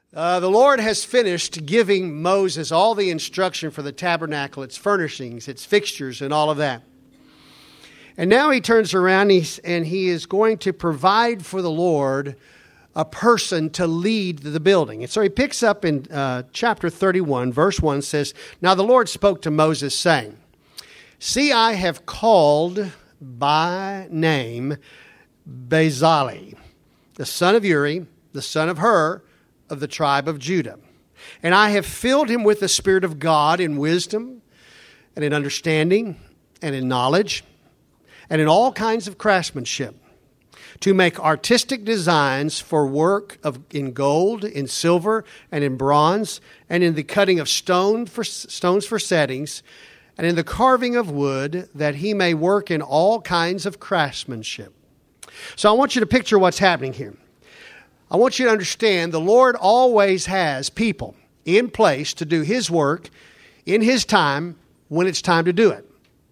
The Lord has finished giving Moses all the instruction for the tabernacle, its furnishings, its fixtures, and all of that. And now he turns around and he is going to provide for the Lord a person to lead the building. And so he picks up in chapter 31, verse 1 says, "Now the Lord spoke to Moses, saying, See, I have called by name Bezalel, the son of Uri, the son of Hur, of the tribe of Judah. And I have filled him with the Spirit of God in wisdom and in understanding and in knowledge and in all kinds of craftsmanship, to make artistic designs for work in gold, in silver, and in bronze, and in the cutting of stones for settings, and in the carving of wood, that he may work in all kinds of craftsmanship." So I want you to picture what's happening here. I want you to understand the Lord always has people in place to do His work in His time when it's time to do it.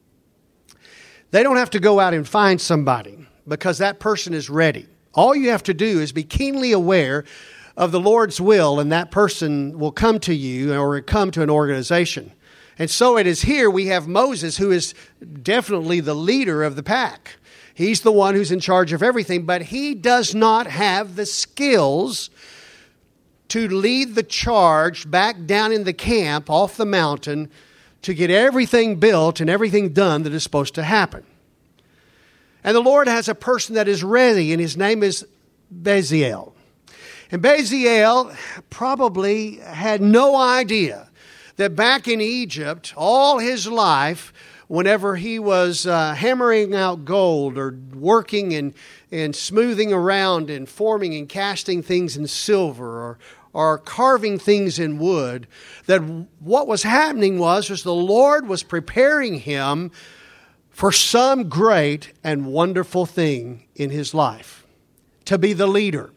They don't have to go out and find somebody because that person is ready. All you have to do is be keenly aware of the Lord's will, and that person will come to you or come to an organization. And so it is here we have Moses, who is definitely the leader of the pack. He's the one who's in charge of everything, but he does not have the skills to lead the charge back down in the camp off the mountain to get everything built and everything done that is supposed to happen. And the Lord has a person that is ready, and his name is Bezalel. And Bezalel probably had no idea that back in Egypt, all his life, whenever he was hammering out gold or working and smoothing around and forming and casting things in silver or carving things in wood, that what was happening was the Lord was preparing him for some great and wonderful thing in his life, to be the leader,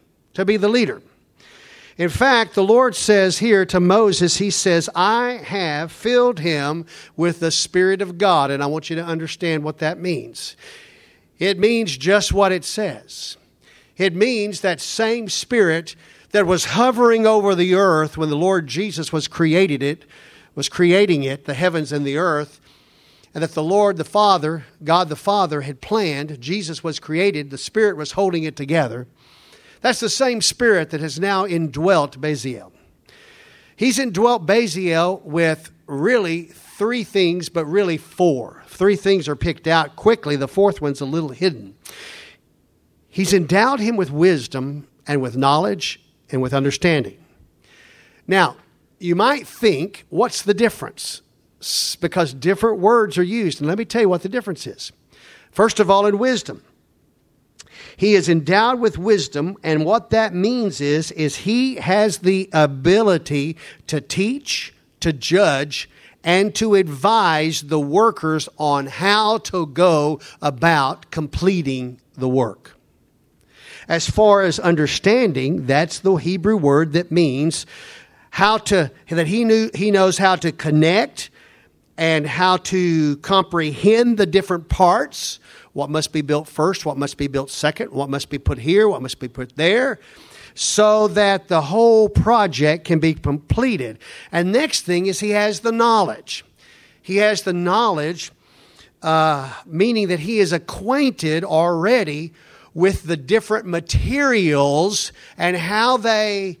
In fact, the Lord says here to Moses, He says, I have filled him with the Spirit of God. And I want you to understand what that means. It means just what it says. It means that same Spirit that was hovering over the earth when the Lord Jesus was creating it, the heavens and the earth, and that the Lord the Father, God the Father, had planned. Jesus was created. The Spirit was holding it together. That's the same Spirit that has now indwelt Bezalel. He's indwelt Bezalel with really three things, but really four. Three things are picked out quickly. The fourth one's a little hidden. He's endowed him with wisdom and with knowledge and with understanding. Now, you might think, what's the difference? Because different words are used. And let me tell you what the difference is. First of all, in wisdom. He is endowed with wisdom, and what that means is he has the ability to teach, to judge, and to advise the workers on how to go about completing the work. As far as understanding, that's the Hebrew word that means he knows how to connect and how to comprehend the different parts. What must be built first, what must be built second, what must be put here, what must be put there, so that the whole project can be completed. And next thing is he has the knowledge. He has the knowledge, meaning that he is acquainted already with the different materials and how they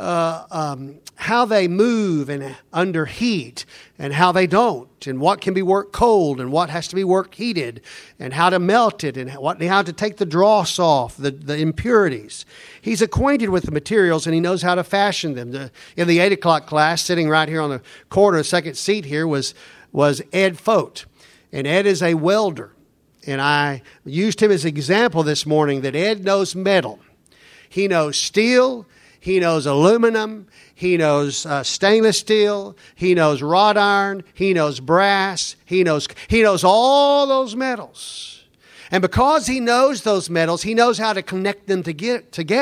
move and under heat and how they don't, and what can be worked cold and what has to be worked heated, and how to melt it and how to take the dross off, the impurities. He's acquainted with the materials and he knows how to fashion them. In the 8 o'clock class, sitting right here on the corner, second seat here, was Ed Fote. And Ed is a welder. And I used him as an example this morning that Ed knows metal. He knows steel. He knows aluminum. He knows stainless steel. He knows wrought iron. He knows brass. He knows all those metals. And because he knows those metals, he knows how to connect them together.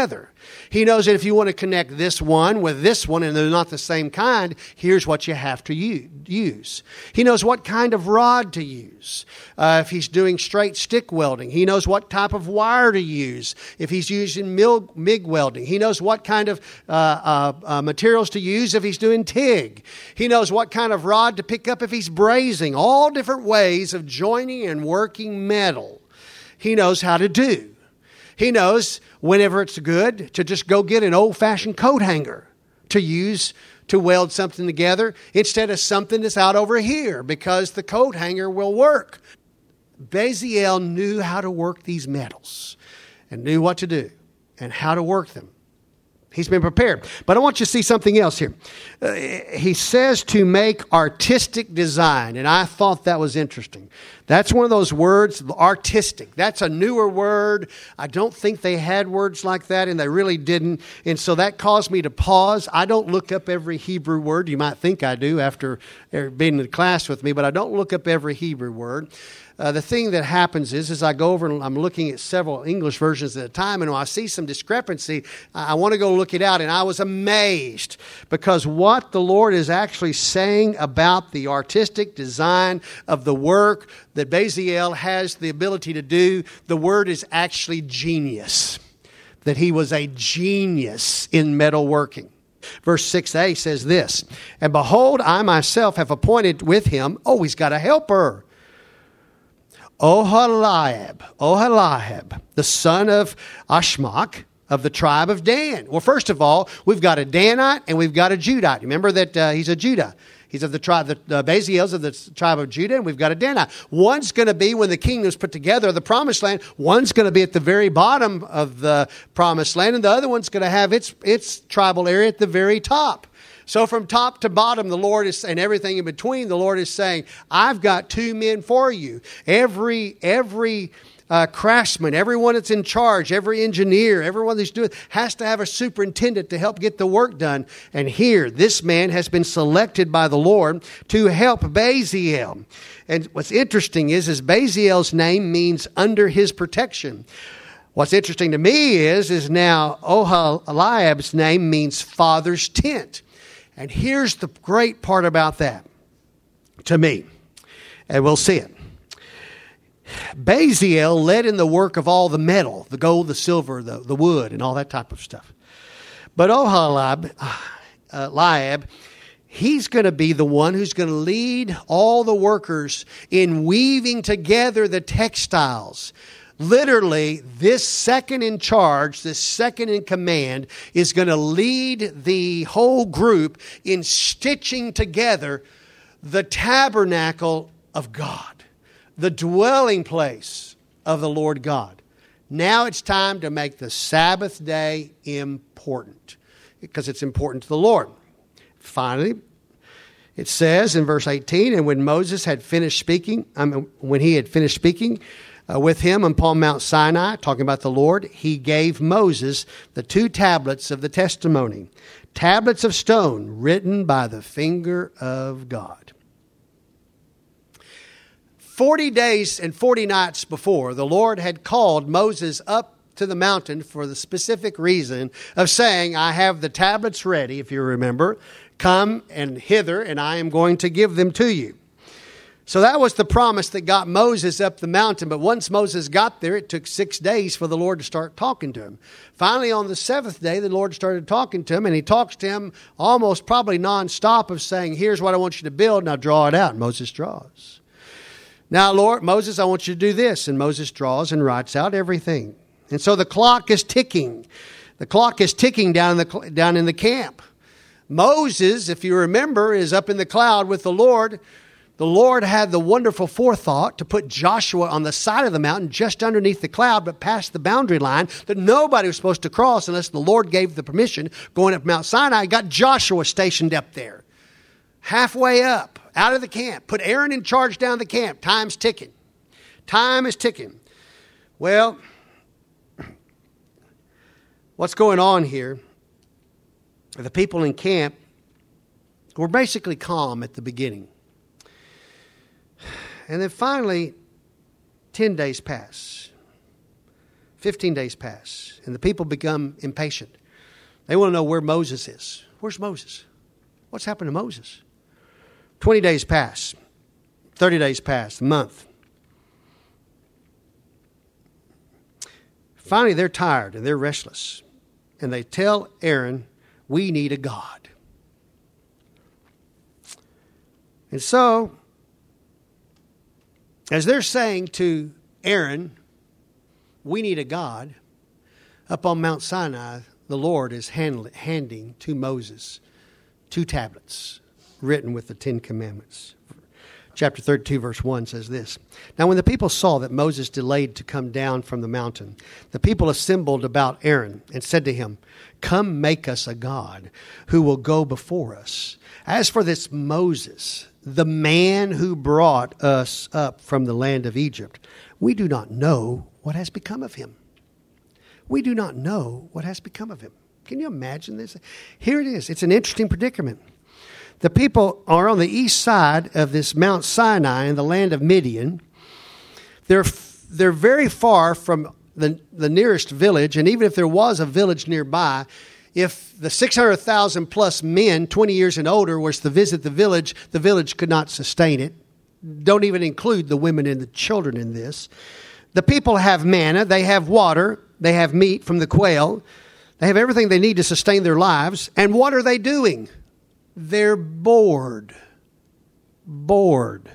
He knows that if you want to connect this one with this one and they're not the same kind, here's what you have to use. He knows what kind of rod to use. If he's doing straight stick welding, he knows what type of wire to use. If he's using MIG welding, he knows what kind of materials to use if he's doing TIG. He knows what kind of rod to pick up if he's brazing. All different ways of joining and working metal. He knows how to do. He knows whenever it's good to just go get an old-fashioned coat hanger to use to weld something together instead of something that's out over here because the coat hanger will work. Bezalel knew how to work these metals and knew what to do and how to work them. He's been prepared. But I want you to see something else here. He says to make artistic design, and I thought that was interesting. That's one of those words, artistic. That's a newer word. I don't think they had words like that, and they really didn't. And so that caused me to pause. I don't look up every Hebrew word. You might think I do after being in class with me, but I don't look up every Hebrew word. The thing that happens is, as I go over and I'm looking at several English versions at a time, and when I see some discrepancy, I want to go look it out. And I was amazed because what the Lord is actually saying about the artistic design of the work that Bezalel has the ability to do, the word is actually genius. That he was a genius in metalworking. Verse 6a says this, and behold, I myself have appointed with him, he's got a helper. Oholiab, the son of Ashmach of the tribe of Dan. Well, first of all, we've got a Danite and we've got a Judite. Remember that he's a Judah. He's of the tribe, Bezalel's of the tribe of Judah, and we've got a Danite. One's going to be when the kingdom's put together, the promised land. One's going to be at the very bottom of the promised land, and the other one's going to have its tribal area at the very top. So from top to bottom, the Lord is, and everything in between, the Lord is saying, I've got two men for you. Every craftsman, everyone that's in charge, every engineer, everyone that's doing, has to have a superintendent to help get the work done. And here, this man has been selected by the Lord to help Bezalel. And what's interesting is Bezalel's name means under his protection. What's interesting to me is now Oholiab's name means father's tent. And here's the great part about that to me, and we'll see it. Bezalel led in the work of all the metal, the gold, the silver, the wood, and all that type of stuff. But Oholiab, he's going to be the one who's going to lead all the workers in weaving together the textiles. Literally, this second in charge, this second in command, is going to lead the whole group in stitching together the tabernacle of God, the dwelling place of the Lord God. Now it's time to make the Sabbath day important because it's important to the Lord. Finally, it says in verse 18, and when Moses had finished speaking, with him upon Mount Sinai, talking about the Lord, he gave Moses the 2 tablets of the testimony, tablets of stone written by the finger of God. 40 days and 40 nights before, the Lord had called Moses up to the mountain for the specific reason of saying, I have the tablets ready, if you remember. Come and hither, and I am going to give them to you. So that was the promise that got Moses up the mountain. But once Moses got there, it took 6 days for the Lord to start talking to him. Finally, on the 7th day, the Lord started talking to him. And he talks to him almost probably nonstop of saying, here's what I want you to build. Now draw it out. And Moses draws. Now, Lord, Moses, I want you to do this. And Moses draws and writes out everything. And so the clock is ticking. The clock is ticking down in the camp. Moses, if you remember, is up in the cloud with the Lord. The Lord had the wonderful forethought to put Joshua on the side of the mountain just underneath the cloud, but past the boundary line that nobody was supposed to cross unless the Lord gave the permission. Going up Mount Sinai, got Joshua stationed up there. Halfway up, out of the camp. Put Aaron in charge down the camp. Time's ticking. Time is ticking. Well, what's going on here? The people in camp were basically calm at the beginning. And then finally, 10 days pass. 15 days pass, and the people become impatient. They want to know where Moses is. Where's Moses? What's happened to Moses? 20 days pass. 30 days pass. A month. Finally, they're tired and they're restless. And they tell Aaron, we need a God. And so, as they're saying to Aaron, we need a God, up on Mount Sinai, the Lord is handing to Moses 2 tablets written with the 10 Commandments. Chapter 32, verse 1 says this. Now when the people saw that Moses delayed to come down from the mountain, the people assembled about Aaron and said to him, come make us a God who will go before us. As for this Moses, the man who brought us up from the land of Egypt, we do not know what has become of him. We do not know what has become of him. Can you imagine this? Here it is. It's an interesting predicament. The people are on the east side of this Mount Sinai in the land of Midian. They're very far from the nearest village, and even if there was a village nearby, if the 600,000 plus men, 20 years and older, was to visit the village could not sustain it. Don't even include the women and the children in this. The people have manna, they have water, they have meat from the quail, they have everything they need to sustain their lives. And what are they doing? They're bored. Bored.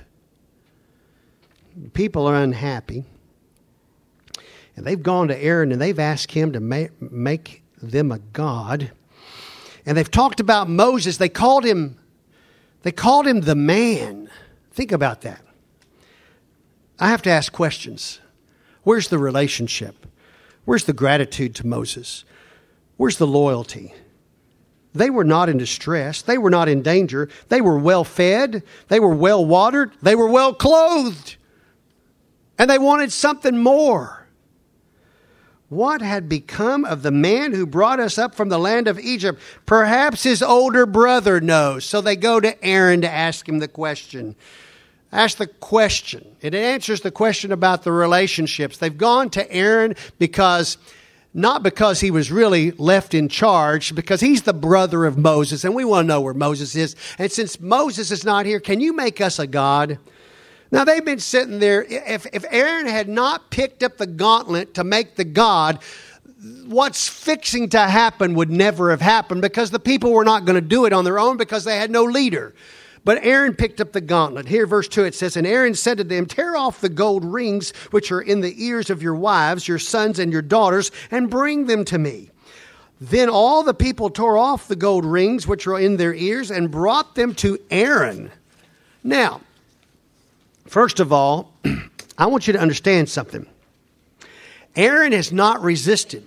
People are unhappy. And they've gone to Aaron and they've asked him to make them a God. And they've talked about Moses. They called him the man. Think about that. I have to ask questions. Where's the relationship? Where's the gratitude to Moses? Where's the loyalty? They were not in distress. They were not in danger. They were well fed. They were well watered. They were well clothed. And they wanted something more. What had become of the man who brought us up from the land of Egypt? Perhaps his older brother knows. So they go to Aaron to ask him the question. Ask the question. It answers the question about the relationships. They've gone to Aaron not because he was really left in charge, because he's the brother of Moses, and we want to know where Moses is. And since Moses is not here, can you make us a God? Now, they've been sitting there. If Aaron had not picked up the gauntlet to make the God, what's fixing to happen would never have happened, because the people were not going to do it on their own because they had no leader. But Aaron picked up the gauntlet. Here, verse 2, it says, and Aaron said to them, tear off the gold rings which are in the ears of your wives, your sons and your daughters, and bring them to me. Then all the people tore off the gold rings which were in their ears and brought them to Aaron. Now, first of all, I want you to understand something. Aaron has not resisted.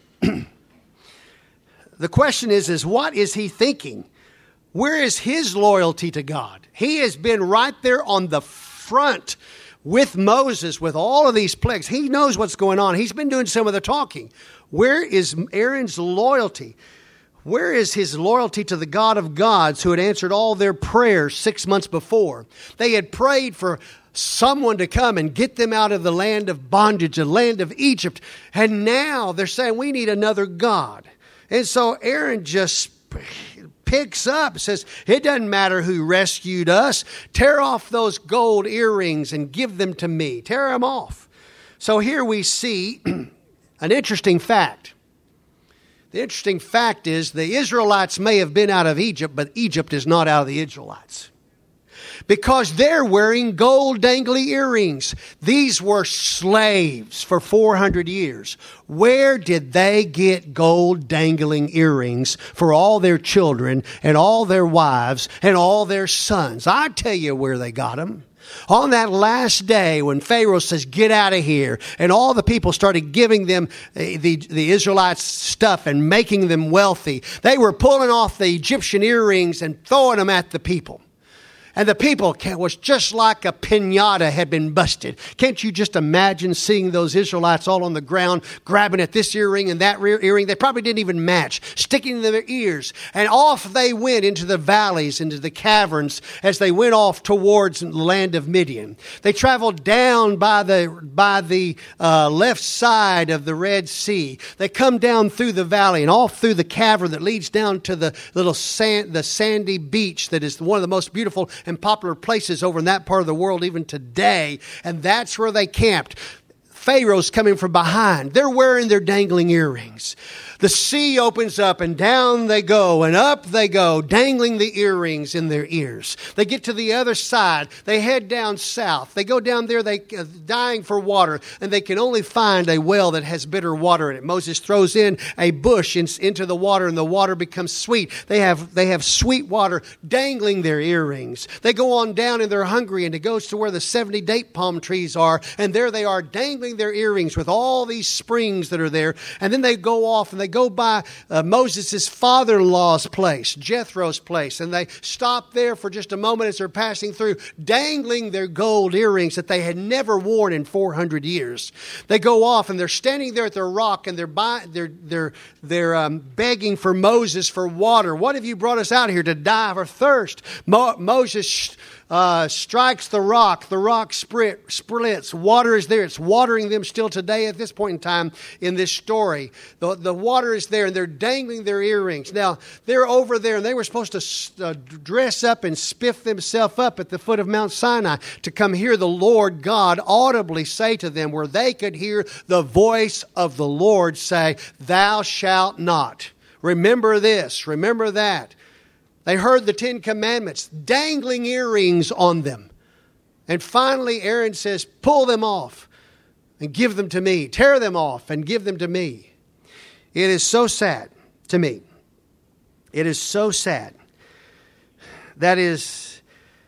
The question is what is he thinking? Where is his loyalty to God? He has been right there on the front with Moses, with all of these plagues. He knows what's going on. He's been doing some of the talking. Where is Aaron's loyalty? Where is his loyalty to the God of gods who had answered all their prayers 6 months before? They had prayed for someone to come and get them out of the land of bondage, the land of Egypt. And now they're saying, we need another God. And so Aaron just picks up, says, it doesn't matter who rescued us. Tear off those gold earrings and give them to me. Tear them off. So here we see an interesting fact. The interesting fact is the Israelites may have been out of Egypt, but Egypt is not out of the Israelites. Because they're wearing gold dangly earrings. These were slaves for 400 years. Where did they get gold dangling earrings for all their children and all their wives and all their sons? I tell you where they got them. On that last day when Pharaoh says, get out of here, and all the people started giving them the Israelites stuff and making them wealthy, they were pulling off the Egyptian earrings and throwing them at the people. And the people was just like a piñata had been busted. Can't you just imagine seeing those Israelites all on the ground, grabbing at this earring and that earring? They probably didn't even match, sticking to their ears. And off they went into the valleys, into the caverns, as they went off towards the land of Midian. They traveled down by the left side of the Red Sea. They come down through the valley and off through the cavern that leads down to the little the sandy beach that is one of the most beautiful and popular places over in that part of the world even today. And that's where they camped. Pharaoh's coming from behind. They're wearing their dangling earrings. The sea opens up and down they go and up they go, dangling the earrings in their ears. They get to the other side. They head down south. They go down there, they dying for water, and they can only find a well that has bitter water in it. Moses throws in a bush into the water, and the water becomes sweet. They have sweet water dangling their earrings. They go on down and they're hungry, and it goes to where the 70 date palm trees are, and there they are dangling their earrings with all these springs that are there. And then they go off and they go by Moses' father-in-law's place, Jethro's place, and they stop there for just a moment as they're passing through, dangling their gold earrings that they had never worn in 400 years. They go off and they're standing there at their rock and they're begging for Moses for water. What have you brought us out here to die of thirst? Moses strikes the rock splits, water is there. It's watering them still today at this point in time in this story. The water is there and they're dangling their earrings. Now, they're over there and they were supposed to dress up and spiff themselves up at the foot of Mount Sinai to come hear the Lord God audibly say to them, where they could hear the voice of the Lord say, "Thou shalt not." Remember this, remember that. They heard the 10 Commandments, dangling earrings on them. And finally, Aaron says, pull them off and give them to me. Tear them off and give them to me. It is so sad to me. It is so sad. That is,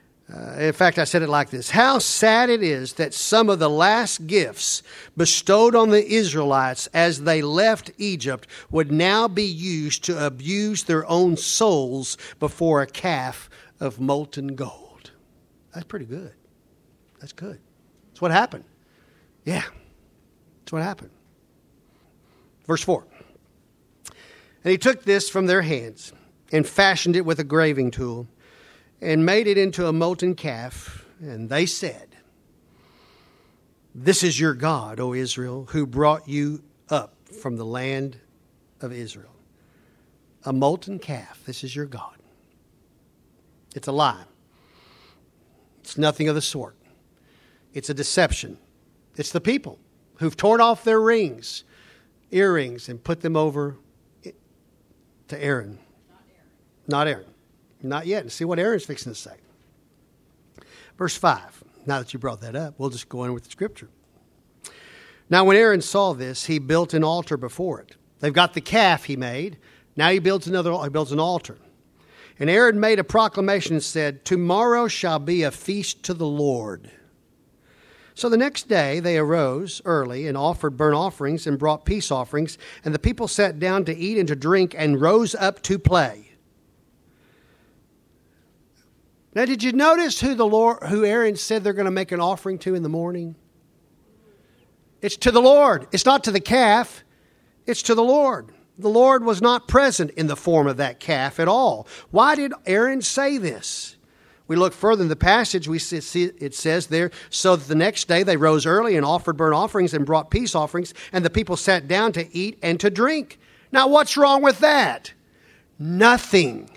in fact, I said it like this. How sad it is that some of the last gifts bestowed on the Israelites as they left Egypt would now be used to abuse their own souls before a calf of molten gold. That's pretty good. That's good. That's what happened. Yeah, that's what happened. Verse 4. And he took this from their hands and fashioned it with a graving tool and made it into a molten calf. And they said, "This is your God, O Israel, who brought you up from the land of Israel." A molten calf. This is your God. It's a lie. It's nothing of the sort. It's a deception. It's the people who've torn off their earrings, and put them over to Aaron. Not Aaron. Not yet. And see what Aaron's fixing to say. Verse 5. Now that you brought that up, we'll just go in with the scripture. Now when Aaron saw this, he built an altar before it. They've got the calf he made. Now he builds an altar. And Aaron made a proclamation and said, "Tomorrow shall be a feast to the Lord." So the next day they arose early and offered burnt offerings and brought peace offerings. And the people sat down to eat and to drink and rose up to play. Now, did you notice who Aaron said they're going to make an offering to in the morning? It's to the Lord. It's not to the calf. It's to the Lord. The Lord was not present in the form of that calf at all. Why did Aaron say this? We look further in the passage, we see it says there, so that the next day they rose early and offered burnt offerings and brought peace offerings, and the people sat down to eat and to drink. Now, what's wrong with that? Nothing.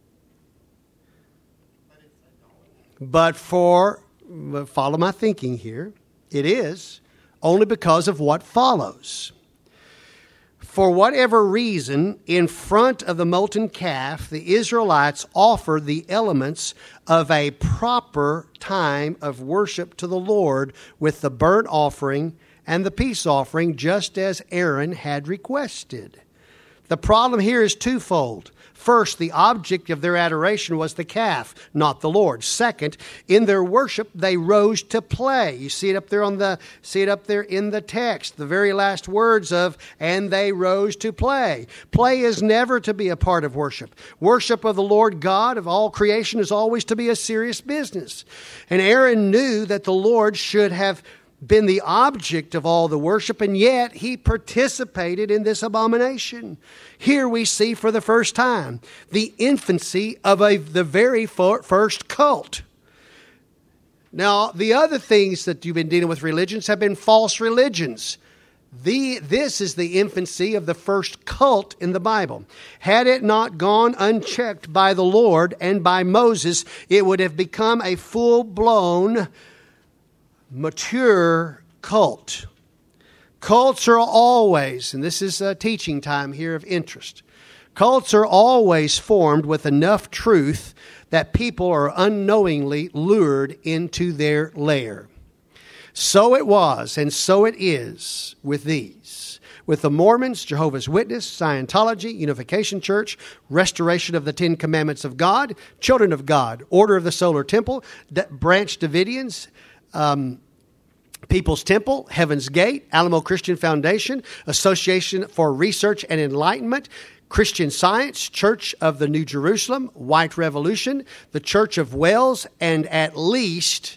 But follow my thinking here, it is only because of what follows. For whatever reason, in front of the molten calf, the Israelites offered the elements of a proper time of worship to the Lord with the burnt offering and the peace offering, just as Aaron had requested. The problem here is twofold. First, the object of their adoration was the calf, not the Lord. Second, in their worship, they rose to play. You see it up there in the text, the very last words of, and they rose to play. Play is never to be a part of worship. Worship of the Lord God of all creation is always to be a serious business. And Aaron knew that the Lord should have been the object of all the worship, and yet he participated in this abomination. Here we see for the first time the infancy of the very first cult. Now, the other things that you've been dealing with religions have been false religions. This is the infancy of the first cult in the Bible. Had it not gone unchecked by the Lord and by Moses, it would have become a full-blown, mature cult. Cults are always, and this is a teaching time here of interest, cults are always formed with enough truth that people are unknowingly lured into their lair. So it was, and so it is with these. With the Mormons, Jehovah's Witness, Scientology, Unification Church, Restoration of the Ten Commandments of God, Children of God, Order of the Solar Temple, Branch Davidians, People's Temple, Heaven's Gate, Alamo Christian Foundation, Association for Research and Enlightenment, Christian Science, Church of the New Jerusalem, White Revolution, the Church of Wales, and at least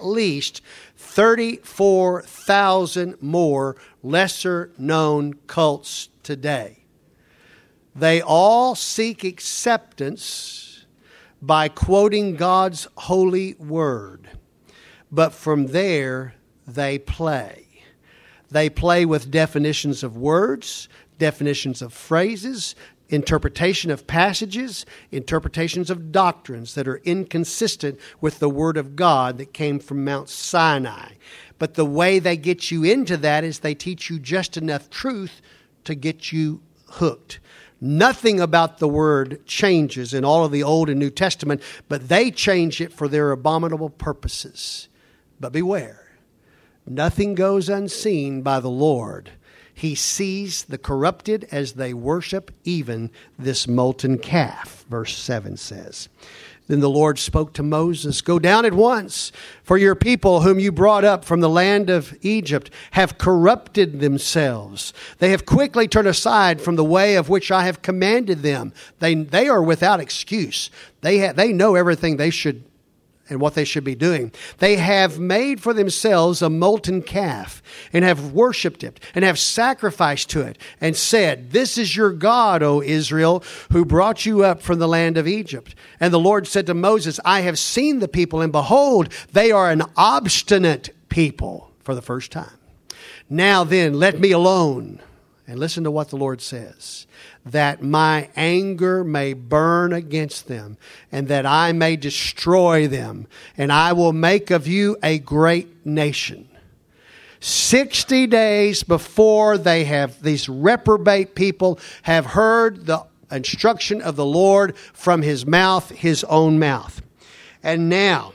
34,000 more lesser-known cults today. They all seek acceptance by quoting God's holy word. But from there, they play. They play with definitions of words, definitions of phrases, interpretation of passages, interpretations of doctrines that are inconsistent with the Word of God that came from Mount Sinai. But the way they get you into that is they teach you just enough truth to get you hooked. Nothing about the Word changes in all of the Old and New Testament, but they change it for their abominable purposes. But beware, nothing goes unseen by the Lord. He sees the corrupted as they worship even this molten calf, verse 7 says. Then the Lord spoke to Moses, "Go down at once, for your people whom you brought up from the land of Egypt have corrupted themselves. They have quickly turned aside from the way of which I have commanded them." They are without excuse. They know everything they should and what they should be doing. They have made for themselves a molten calf and have worshipped it and have sacrificed to it and said, "This is your God, O Israel, who brought you up from the land of Egypt." And the Lord said to Moses, "I have seen the people, and behold, they are an obstinate people," for the first time. "Now then, let me alone." And listen to what the Lord says. "That my anger may burn against them, and that I may destroy them, and I will make of you a great nation." 60 days before these reprobate people have heard the instruction of the Lord from his mouth, his own mouth. And now,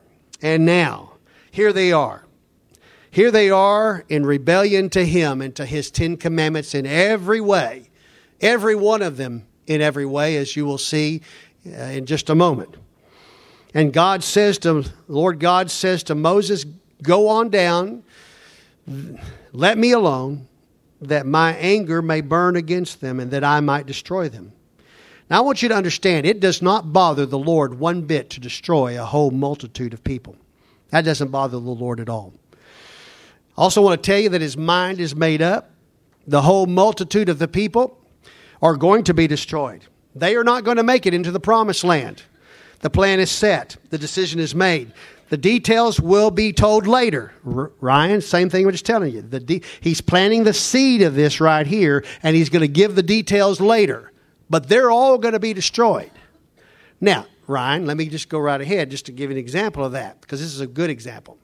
here they are. Here they are in rebellion to him and to his 10 commandments in every way. Every one of them in every way, as you will see in just a moment. And Lord God says to Moses, "Go on down, let me alone, that my anger may burn against them and that I might destroy them." Now I want you to understand, it does not bother the Lord one bit to destroy a whole multitude of people. That doesn't bother the Lord at all. I also want to tell you that his mind is made up. The whole multitude of the people are going to be destroyed. They are not going to make it into the promised land. The plan is set. The decision is made. The details will be told later. Ryan, same thing we're just telling you. He's planting the seed of this right here, and he's going to give the details later. But they're all going to be destroyed. Now, Ryan, let me just go right ahead just to give you an example of that, because this is a good example.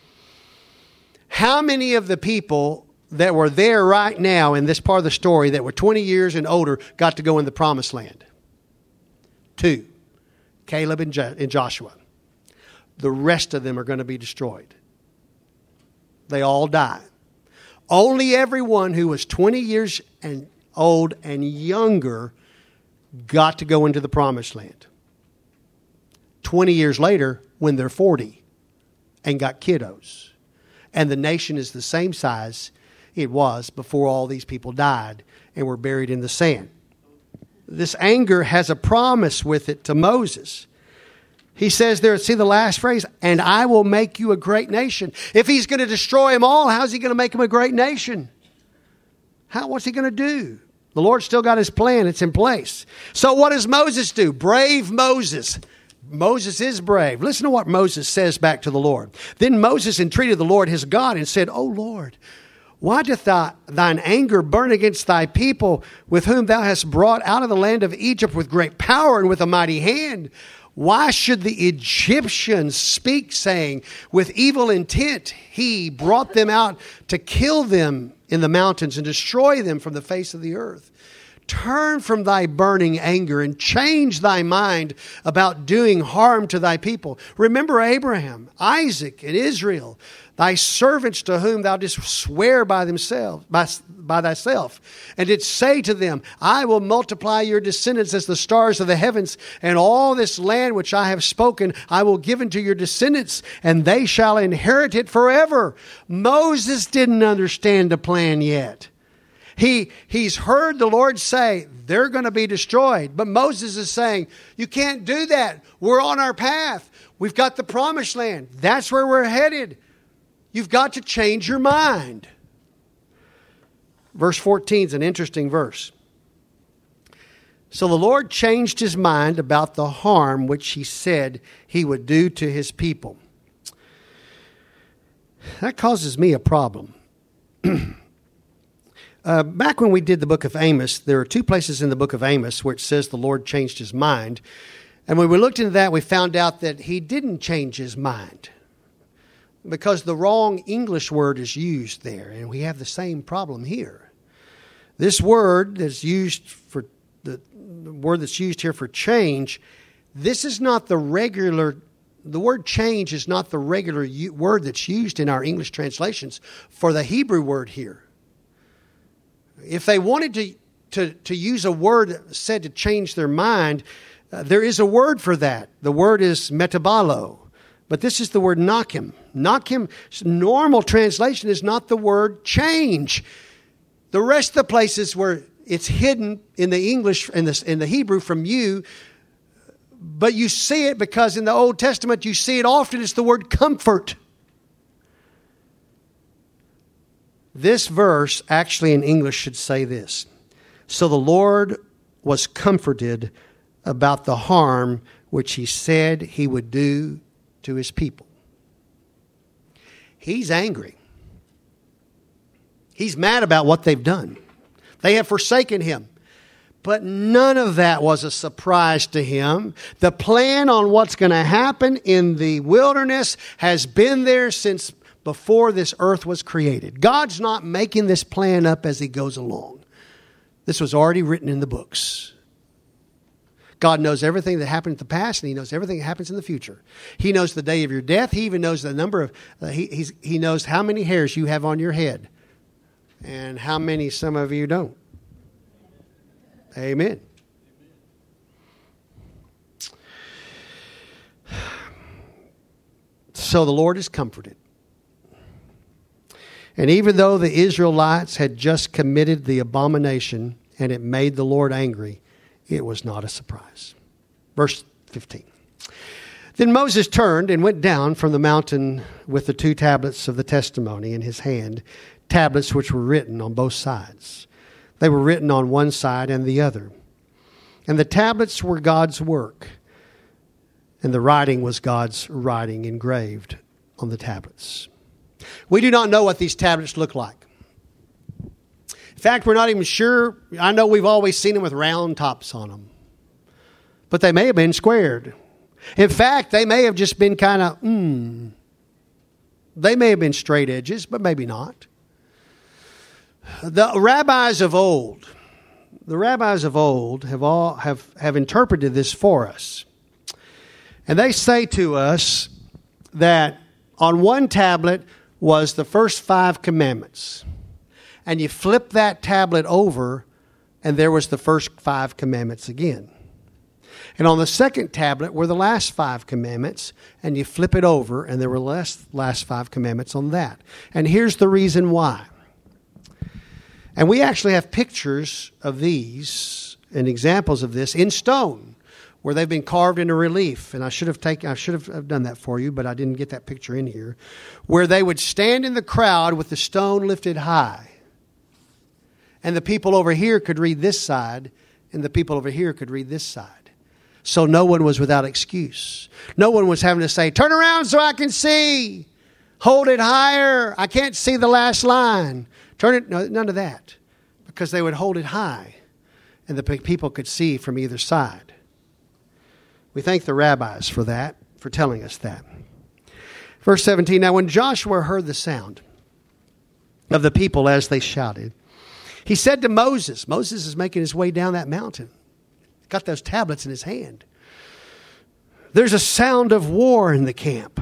How many of the people that were there right now in this part of the story that were 20 years and older got to go in the promised land? 2. Caleb and Joshua. The rest of them are going to be destroyed. They all die. Only everyone who was 20 years and old and younger got to go into the promised land. 20 years later, when they're 40 and got kiddos, and the nation is the same size it was before all these people died and were buried in the sand. This anger has a promise with it to Moses. He says there, see the last phrase, and I will make you a great nation. If he's going to destroy them all, how's he going to make them a great nation? What's he going to do? The Lord's still got his plan. It's in place. So what does Moses do? Brave Moses. Moses is brave. Listen to what Moses says back to the Lord. Then Moses entreated the Lord his God and said, O Lord, why doth thine anger burn against thy people with whom thou hast brought out of the land of Egypt with great power and with a mighty hand? Why should the Egyptians speak, saying, with evil intent, he brought them out to kill them in the mountains and destroy them from the face of the earth? Turn from thy burning anger and change thy mind about doing harm to thy people. Remember Abraham, Isaac, and Israel, thy servants to whom thou didst swear by thyself, and didst say to them, I will multiply your descendants as the stars of the heavens, and all this land which I have spoken I will give unto your descendants, and they shall inherit it forever. Moses didn't understand the plan yet. He's heard the Lord say they're going to be destroyed. But Moses is saying, you can't do that. We're on our path. We've got the promised land. That's where we're headed. You've got to change your mind. Verse 14 is an interesting verse. So the Lord changed his mind about the harm which he said he would do to his people. That causes me a problem. Back when we did the book of Amos, there are two places in the book of Amos where it says the Lord changed his mind. And when we looked into that, we found out that he didn't change his mind because the wrong English word is used there. And we have the same problem here. This word that's used for the word that's used here for change, this is not the regular. The word change is not the regular word that's used in our English translations for the Hebrew word here. If they wanted to use a word that said to change their mind, there is a word for that. The word is metabalo. But this is the word nakim. Nakim's normal translation is not the word change. The rest of the places where it's hidden in the English, in the Hebrew from you, but you see it because in the Old Testament you see it often, it's the word comfort. This verse actually in English should say this. So the Lord was comforted about the harm which he said he would do to his people. He's angry. He's mad about what they've done. They have forsaken him. But none of that was a surprise to him. The plan on what's going to happen in the wilderness has been there since before this earth was created. God's not making this plan up as he goes along. This was already written in the books. God knows everything that happened in the past, and he knows everything that happens in the future. He knows the day of your death. He even knows the number of, he knows how many hairs you have on your head and how many some of you don't. Amen. So the Lord is comforted. And even though the Israelites had just committed the abomination and it made the Lord angry, it was not a surprise. Verse 15. Then Moses turned and went down from the mountain with the 2 tablets of the testimony in his hand, tablets which were written on both sides. They were written on one side and the other. And the tablets were God's work, and the writing was God's writing engraved on the tablets. We do not know what these tablets look like. In fact, we're not even sure. I know we've always seen them with round tops on them. But they may have been squared. In fact, they may have just been kind of, They may have been straight edges, but maybe not. The rabbis of old have interpreted this for us. And they say to us that on one tablet was the first 5 commandments. And you flip that tablet over, and there was the first 5 commandments again. And on the second tablet were the last 5 commandments, and you flip it over, and there were last 5 commandments on that. And here's the reason why. And we actually have pictures of these and examples of this in stone, where they've been carved into relief. And I should have done that for you, but I didn't get that picture in here. Where they would stand in the crowd with the stone lifted high. And the people over here could read this side, and the people over here could read this side. So no one was without excuse. No one was having to say, turn around so I can see. Hold it higher. I can't see the last line. Turn it. No, none of that. Because they would hold it high, and the people could see from either side. We thank the rabbis for that, for telling us that. Verse 17, now when Joshua heard the sound of the people as they shouted, he said to Moses is making his way down that mountain. Got those tablets in his hand. There's a sound of war in the camp.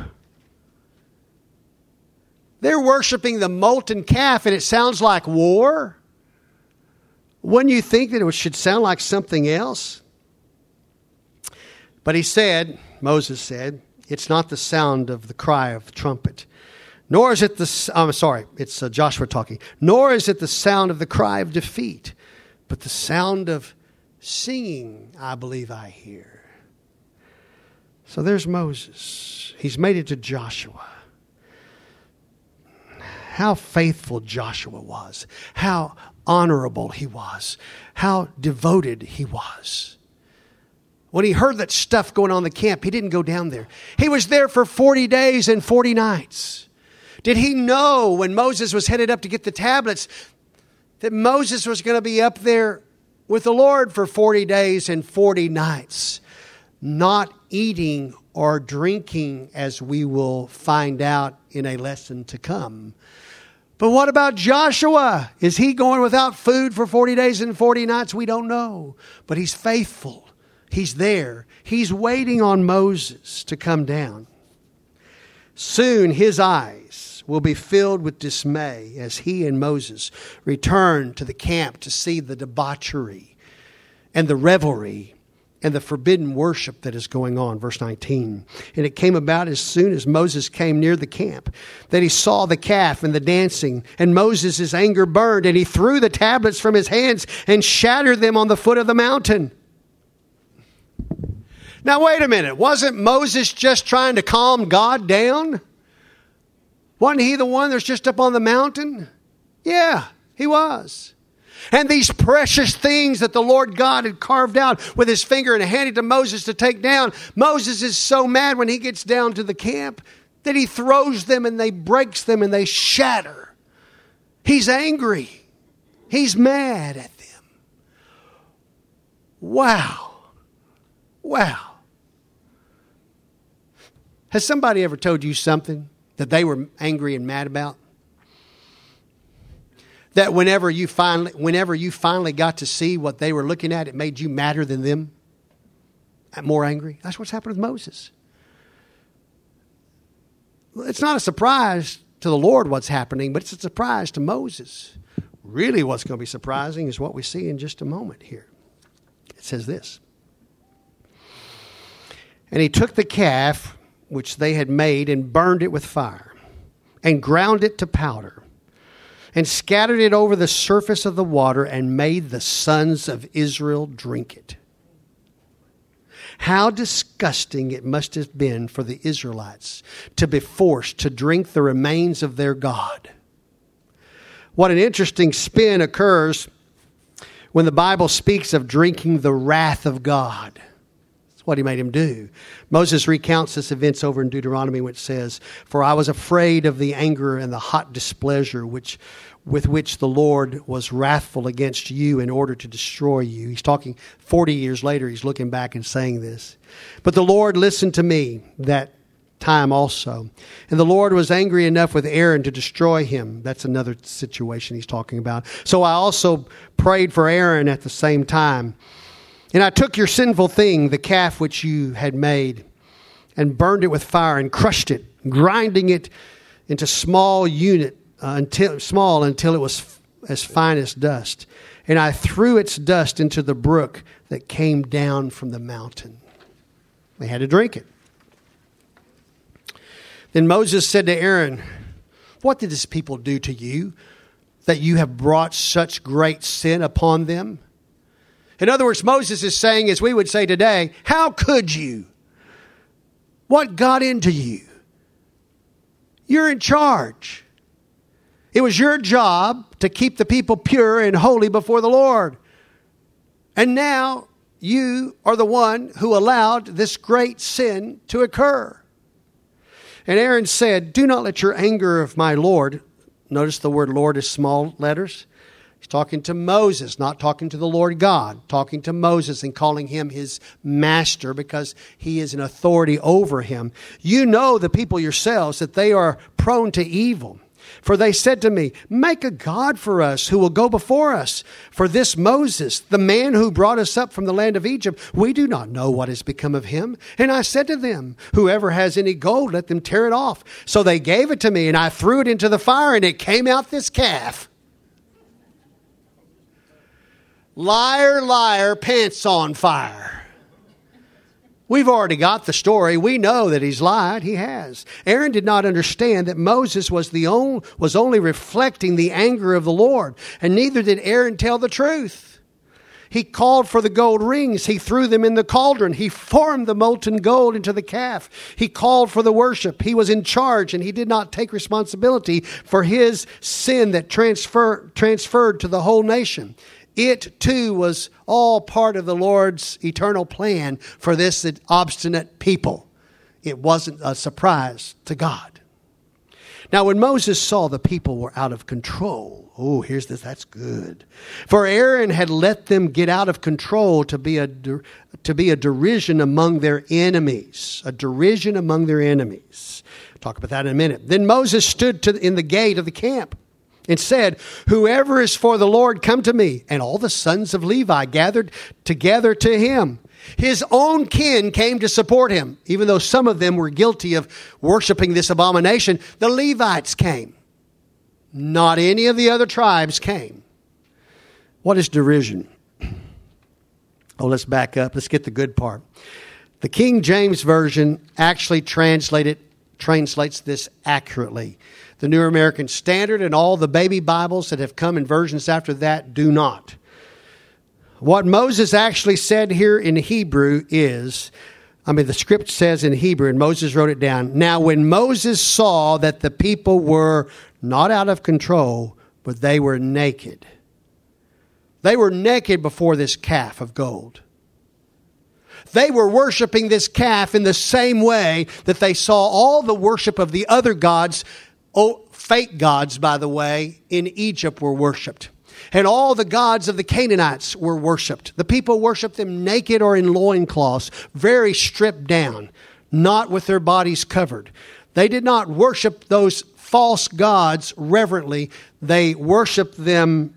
They're worshiping the molten calf, and it sounds like war. Wouldn't you think that it should sound like something else? But Moses said, it's not the sound of the cry of the trumpet. Nor is it it's Joshua talking. Nor is it the sound of the cry of defeat, but the sound of singing, I believe I hear. So there's Moses. He's made it to Joshua. How faithful Joshua was. How honorable he was. How devoted he was. When he heard that stuff going on in the camp, he didn't go down there. He was there for 40 days and 40 nights. Did he know when Moses was headed up to get the tablets that Moses was going to be up there with the Lord for 40 days and 40 nights, not eating or drinking, as we will find out in a lesson to come? But what about Joshua? Is he going without food for 40 days and 40 nights? We don't know. But he's faithful. He's there. He's waiting on Moses to come down. Soon his eyes will be filled with dismay as he and Moses return to the camp to see the debauchery and the revelry and the forbidden worship that is going on. Verse 19. And it came about as soon as Moses came near the camp that he saw the calf and the dancing, and Moses' anger burned, and he threw the tablets from his hands and shattered them on the foot of the mountain. Now wait a minute. Wasn't Moses just trying to calm God down? Wasn't he the one that's just up on the mountain? Yeah, he was. And these precious things that the Lord God had carved out with his finger and handed to Moses to take down. Moses is so mad when he gets down to the camp that he throws them and they breaks them and they shatter. He's angry. He's mad at them. Wow. Wow. Has somebody ever told you something that they were angry and mad about? That whenever you finally got to see what they were looking at, it made you madder than them? More angry? That's what's happened with Moses. It's not a surprise to the Lord what's happening, but it's a surprise to Moses. Really what's going to be surprising is what we see in just a moment here. It says this. And he took the calf which they had made and burned it with fire and ground it to powder and scattered it over the surface of the water and made the sons of Israel drink it. How disgusting it must have been for the Israelites to be forced to drink the remains of their God. What an interesting spin occurs when the Bible speaks of drinking the wrath of God. That's what he made him do. Moses recounts this events over in Deuteronomy, which says, "For I was afraid of the anger and the hot displeasure with which the Lord was wrathful against you in order to destroy you." He's talking 40 years later. He's looking back and saying this. "But the Lord listened to me that time also. And the Lord was angry enough with Aaron to destroy him." That's another situation he's talking about. "So I also prayed for Aaron at the same time. And I took your sinful thing, the calf which you had made, and burned it with fire and crushed it, grinding it into until it was as fine as dust. And I threw its dust into the brook that came down from the mountain. They had to drink it. Then Moses said to Aaron, what did this people do to you, that you have brought such great sin upon them? In other words, Moses is saying, as we would say today, how could you? What got into you? You're in charge. It was your job to keep the people pure and holy before the Lord. And now you are the one who allowed this great sin to occur. And Aaron said, do not let your anger of my Lord. Notice the word Lord is small letters. He's talking to Moses, not talking to the Lord God. Talking to Moses and calling him his master because he is an authority over him. You know the people yourselves that they are prone to evil. For they said to me, make a God for us who will go before us. For this Moses, the man who brought us up from the land of Egypt, we do not know what has become of him. And I said to them, whoever has any gold, let them tear it off. So they gave it to me, and I threw it into the fire, and it came out this calf. Liar, liar, pants on fire. We've already got the story. We know that he's lied. He has. Aaron did not understand that Moses was only reflecting the anger of the Lord. And neither did Aaron tell the truth. He called for the gold rings. He threw them in the cauldron. He formed the molten gold into the calf. He called for the worship. He was in charge, and he did not take responsibility for his sin that transferred to the whole nation. It, too, was all part of the Lord's eternal plan for this obstinate people. It wasn't a surprise to God. Now, when Moses saw the people were out of control, here's this, that's good. For Aaron had let them get out of control to be a derision among their enemies. A derision among their enemies. I'll talk about that in a minute. Then Moses stood in the gate of the camp and said, whoever is for the Lord, come to me. And all the sons of Levi gathered together to him. His own kin came to support him. Even though some of them were guilty of worshiping this abomination, the Levites came. Not any of the other tribes came. What is derision? Let's back up. Let's get the good part. The King James Version actually translates this accurately. The New American Standard and all the baby Bibles that have come in versions after that do not. What Moses actually said here in Hebrew is, the script says in Hebrew, and Moses wrote it down. Now, when Moses saw that the people were not out of control, but they were naked. They were naked before this calf of gold. They were worshiping this calf in the same way that they saw all the worship of the other gods. Fake gods, by the way, in Egypt were worshipped. And all the gods of the Canaanites were worshipped. The people worshipped them naked or in loincloths, very stripped down, not with their bodies covered. They did not worship those false gods reverently. They worshiped them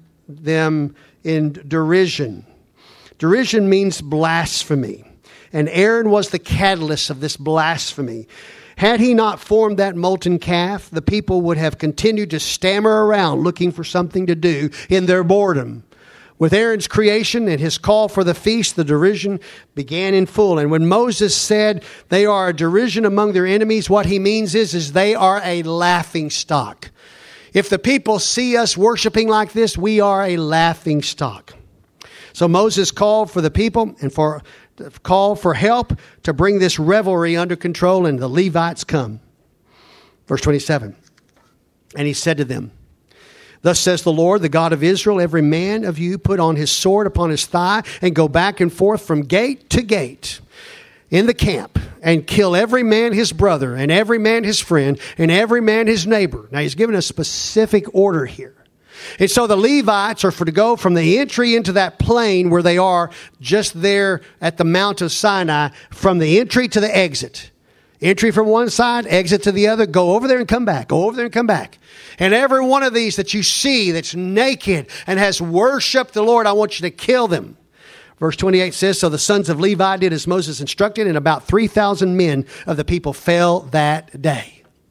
in derision. Derision means blasphemy. And Aaron was the catalyst of this blasphemy. Had he not formed that molten calf, the people would have continued to stammer around looking for something to do in their boredom. With Aaron's creation and his call for the feast, the derision began in full. And when Moses said they are a derision among their enemies, what he means is they are a laughing stock. If the people see us worshiping like this, we are a laughing stock. So Moses called for the people and call for help to bring this revelry under control, and the Levites come. Verse 27. And he said to them, thus says the Lord, the God of Israel, every man of you put on his sword upon his thigh and go back and forth from gate to gate in the camp and kill every man his brother and every man his friend and every man his neighbor. Now he's given a specific order here. And so the Levites are to go from the entry into that plain where they are just there at the Mount of Sinai, from the entry to the exit. Entry from one side, exit to the other, go over there and come back, go over there and come back. And every one of these that you see that's naked and has worshiped the Lord, I want you to kill them. Verse 28 says, so the sons of Levi did as Moses instructed, and about 3,000 men of the people fell that day.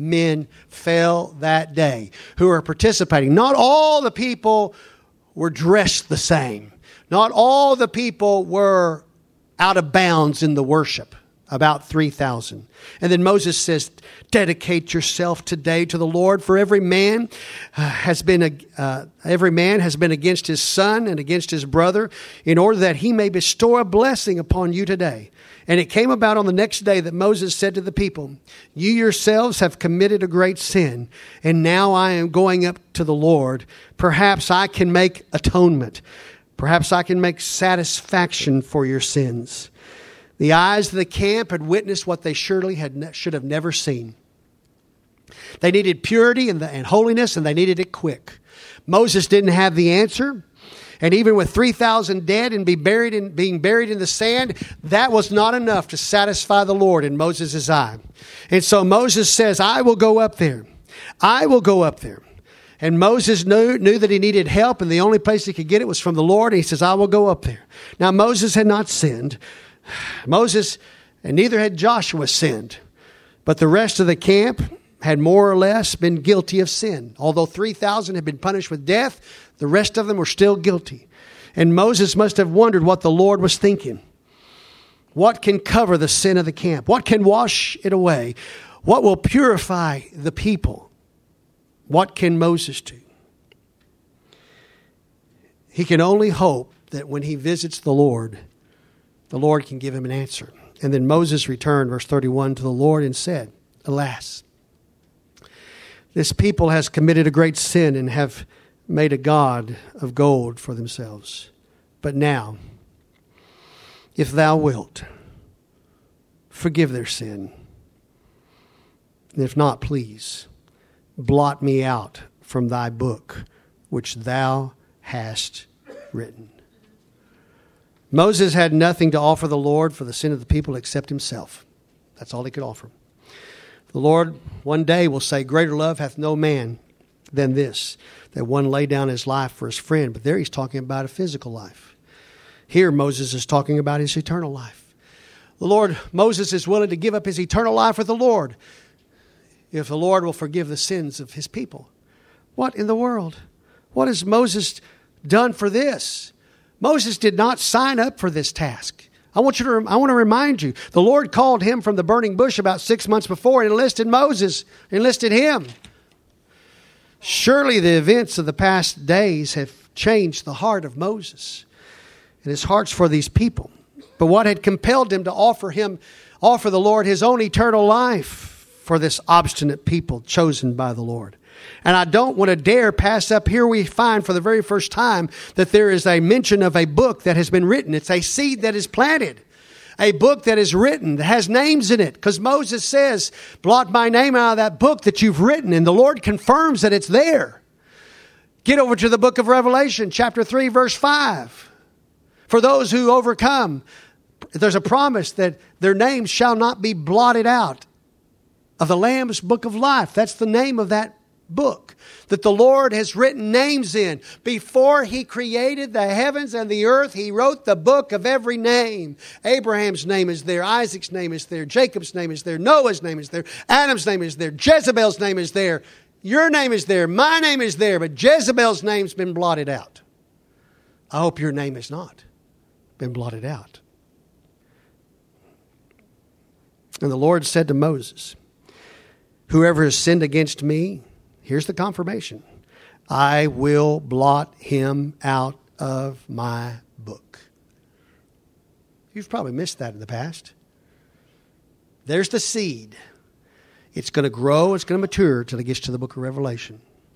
men fell that day who are participating. Not all the people were dressed the same. Not all the people were out of bounds in the worship. About 3,000. And then Moses says, dedicate yourself today to the Lord, for every man has been against his son and against his brother, in order that he may bestow a blessing upon you today. And it came about on the next day that Moses said to the people, you yourselves have committed a great sin, and now I am going up to the Lord. Perhaps I can make atonement. Perhaps I can make satisfaction for your sins. The eyes of the camp had witnessed what they surely should have never seen. They needed purity and holiness, and they needed it quick. Moses didn't have the answer. And even with 3,000 dead and being buried in the sand, that was not enough to satisfy the Lord in Moses' eye. And so Moses says, I will go up there. I will go up there. And Moses knew that he needed help, and the only place he could get it was from the Lord. And he says, I will go up there. Now, Moses had not sinned. Moses, and neither had Joshua, sinned. But the rest of the camp had more or less been guilty of sin. Although 3,000 had been punished with death, the rest of them were still guilty. And Moses must have wondered what the Lord was thinking. What can cover the sin of the camp? What can wash it away? What will purify the people? What can Moses do? He can only hope that when he visits the Lord can give him an answer. And then Moses returned, verse 31, to the Lord and said, alas, this people has committed a great sin and have made a god of gold for themselves. But now, if thou wilt, forgive their sin. And if not, please, blot me out from thy book, which thou hast written. Moses had nothing to offer the Lord for the sin of the people except himself. That's all he could offer. The Lord one day will say, greater love hath no man than this, that one lay down his life for his friend. But there he's talking about a physical life. Here Moses is talking about his eternal life. Moses is willing to give up his eternal life with the Lord if the Lord will forgive the sins of his people. What in the world? What has Moses done for this? Moses did not sign up for this task. I want to remind you, the Lord called him from the burning bush about 6 months before and enlisted him. Surely the events of the past days have changed the heart of Moses and his hearts for these people. But what had compelled him to offer the Lord his own eternal life for this obstinate people chosen by the Lord? And I don't want to dare pass up. Here we find for the very first time that there is a mention of a book that has been written. It's a seed that is planted. A book that is written, that has names in it. Because Moses says, blot my name out of that book that you've written. And the Lord confirms that it's there. Get over to the book of Revelation, chapter 3, verse 5. For those who overcome, there's a promise that their names shall not be blotted out of the Lamb's book of life. That's the name of that book that the Lord has written names in. Before he created the heavens and the earth, he wrote the book of every name. Abraham's name is there. Isaac's name is there. Jacob's name is there. Noah's name is there. Adam's name is there. Jezebel's name is there. Your name is there. My name is there. But Jezebel's name's been blotted out. I hope your name has not been blotted out. And the Lord said to Moses, whoever has sinned against me, here's the confirmation, I will blot him out of my book. You've probably missed that in the past. There's the seed. It's going to grow, it's going to mature till it gets to the book of Revelation.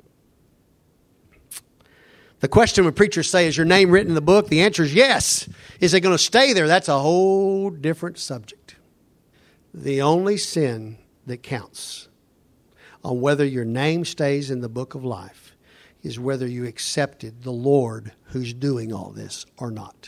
The question when preachers say, is your name written in the book? The answer is yes. Is it going to stay there? That's a whole different subject. The only sin that counts on whether your name stays in the book of life is whether you accepted the Lord who's doing all this or not.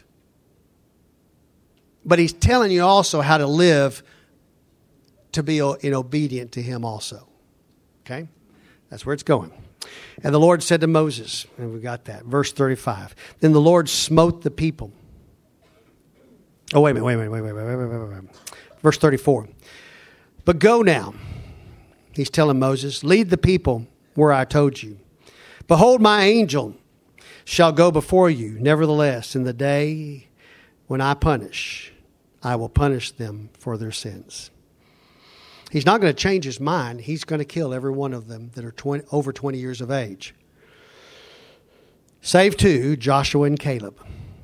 But he's telling you also how to live to be obedient to him also. Okay? That's where it's going. And the Lord said to Moses, and we got that, verse 35, then the Lord smote the people. Oh, wait a minute. Verse 34. But go now He's telling Moses, lead the people where I told you. Behold, my angel shall go before you. Nevertheless, in the day when I punish, I will punish them for their sins. He's not going to change his mind. He's going to kill every one of them that are over 20 years of age. Save two, Joshua and Caleb.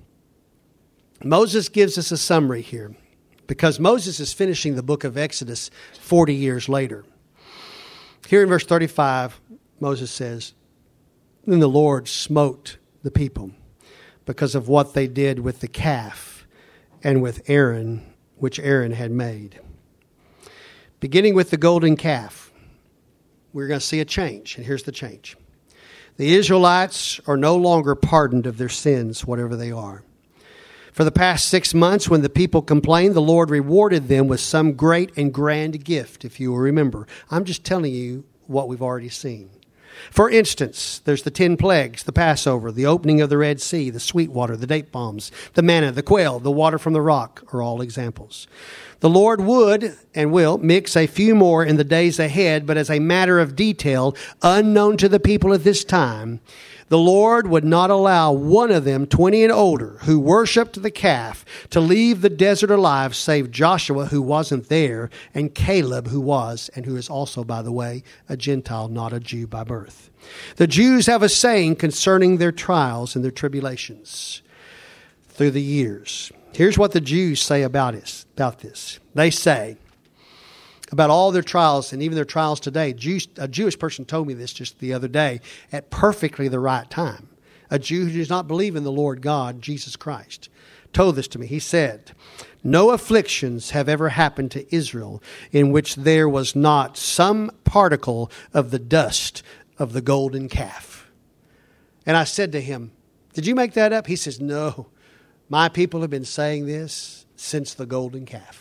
Moses gives us a summary here because Moses is finishing the book of Exodus 40 years later. Here in verse 35, Moses says, then the Lord smote the people because of what they did with the calf and with Aaron, which Aaron had made. Beginning with the golden calf, we're going to see a change, and here's the change. The Israelites are no longer pardoned of their sins, whatever they are. For the past 6 months, when the people complained, the Lord rewarded them with some great and grand gift, if you will remember. I'm just telling you what we've already seen. For instance, there's the 10 plagues, the Passover, the opening of the Red Sea, the sweet water, the date palms, the manna, the quail, the water from the rock are all examples. The Lord would and will mix a few more in the days ahead, but as a matter of detail, unknown to the people at this time, the Lord would not allow one of them, 20 and older, who worshipped the calf, to leave the desert alive, save Joshua, who wasn't there, and Caleb, who was, and who is also, by the way, a Gentile, not a Jew by birth. The Jews have a saying concerning their trials and their tribulations through the years. Here's what the Jews say about this. They say, about all their trials and even their trials today. A Jewish person told me this just the other day at perfectly the right time. A Jew who does not believe in the Lord God, Jesus Christ, told this to me. He said, no afflictions have ever happened to Israel in which there was not some particle of the dust of the golden calf. And I said to him, did you make that up? He says, no, my people have been saying this since the golden calf.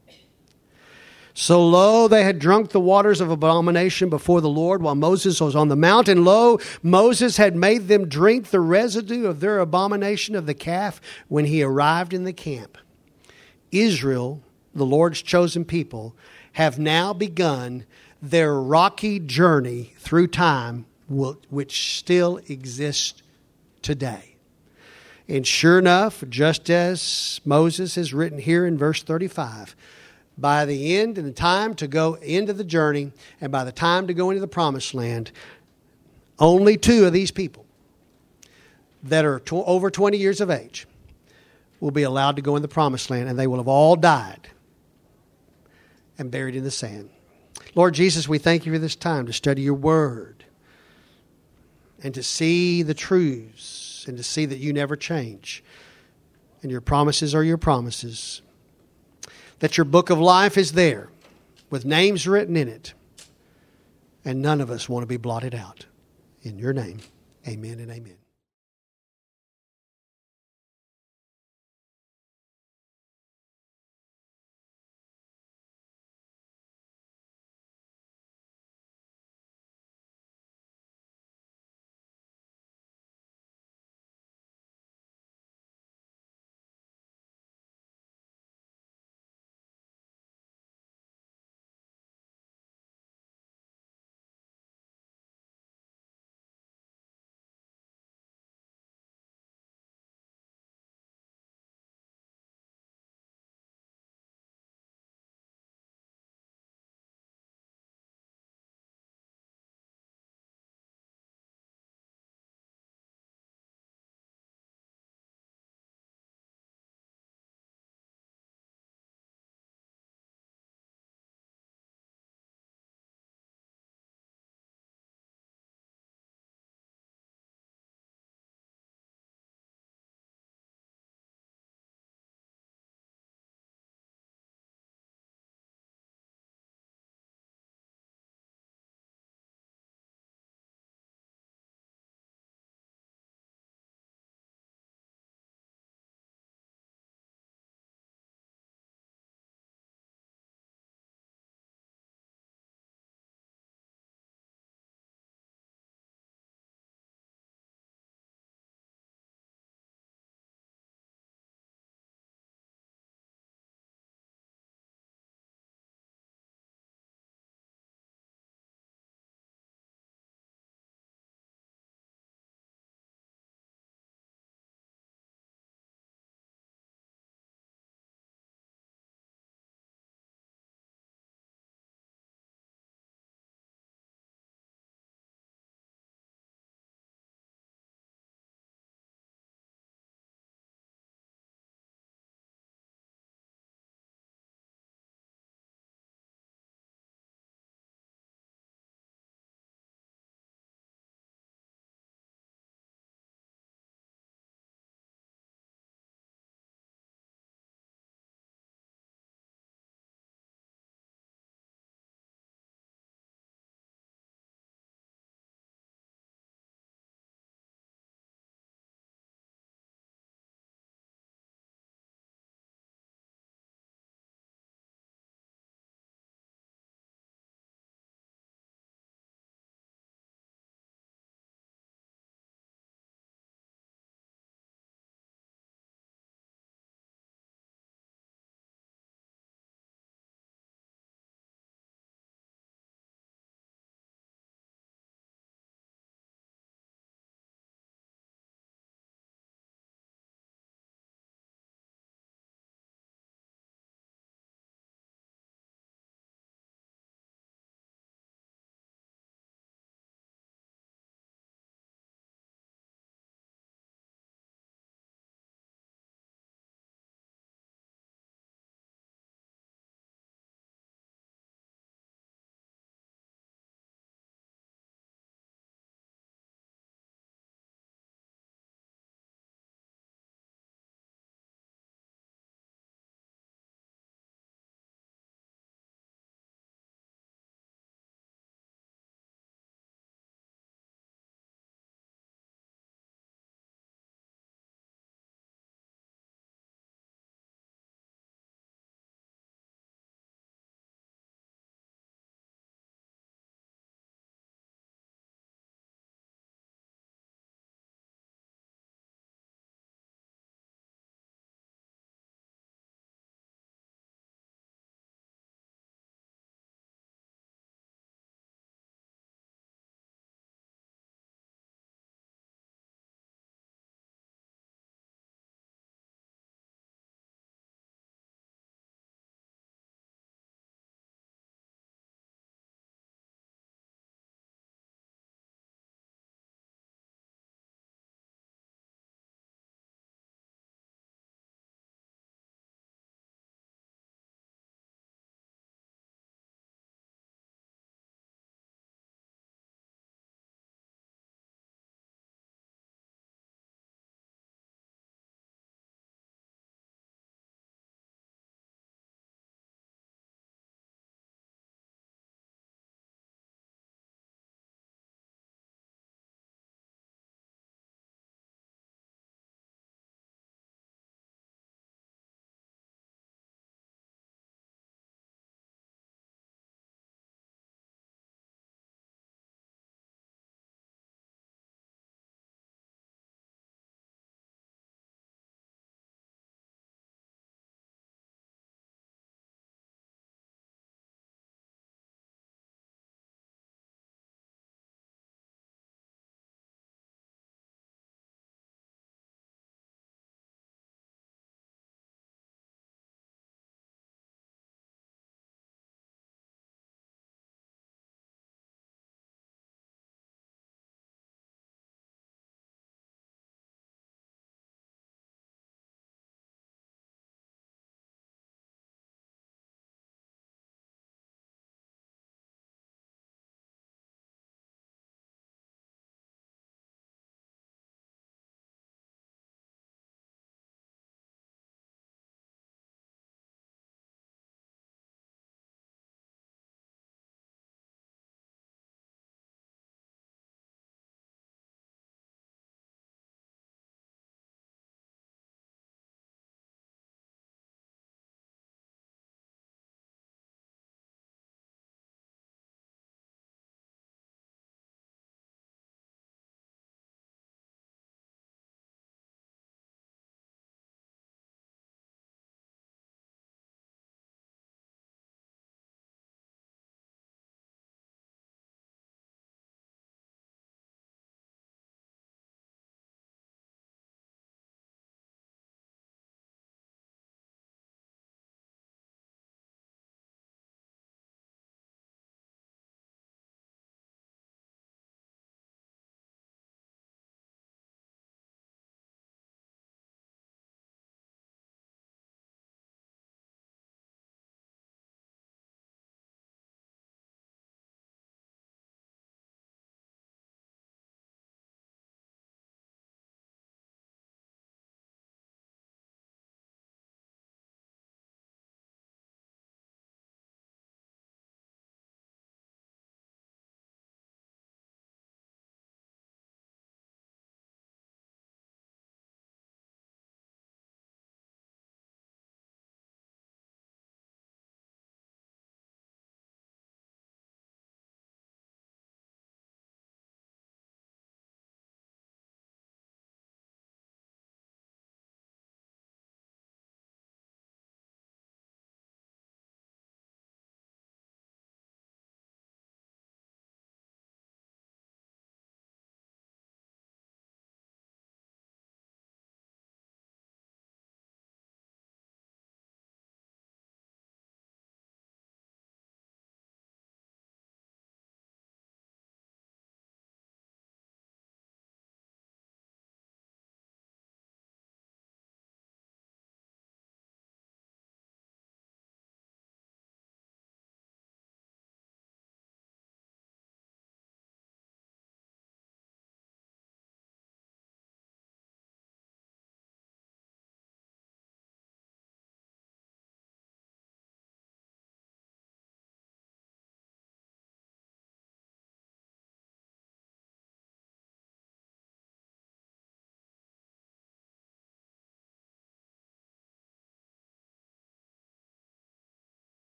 So lo, they had drunk the waters of abomination before the Lord while Moses was on the mount. And lo, Moses had made them drink the residue of their abomination of the calf when he arrived in the camp. Israel, the Lord's chosen people, have now begun their rocky journey through time, which still exists today. And sure enough, just as Moses has written here in verse 35, by the end and the time to go into the journey and by the time to go into the promised land, only two of these people that are over 20 years of age will be allowed to go in the promised land, and they will have all died and buried in the sand. Lord Jesus, we thank you for this time to study your word and to see the truths and to see that you never change and your promises are your promises. That your book of life is there with names written in it. And none of us want to be blotted out. In your name, amen and amen.